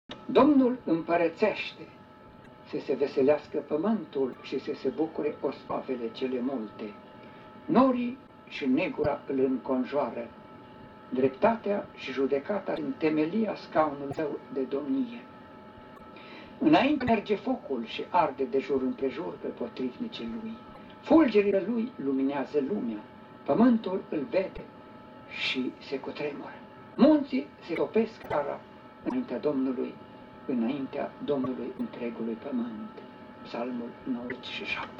Domnul împărățește să se veselească pământul și să se bucure osavele cele multe. Norii și negura îl înconjoară. Dreptatea și judecata în temelia scaunului său de domnie. Înainte merge focul și arde de jur împrejur pe potrivnicii lui. Fulgerile lui luminează lumea. Pământul îl vede și se cutremură. Munții se topesc cara înaintea Domnului întregului pământ. Psalmul 97.